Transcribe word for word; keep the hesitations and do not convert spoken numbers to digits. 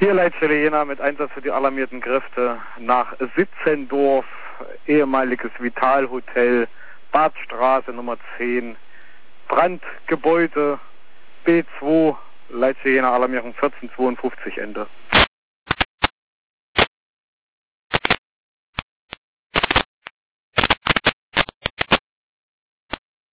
Hier Leitstelle Jena mit Einsatz für die alarmierten Kräfte nach Sitzendorf, ehemaliges Vitalhotel, Badstraße Nummer zehn, Brandgebäude B zwei, Leitstelle Jena Alarmierung vierzehn zweiundfünfzig Ende.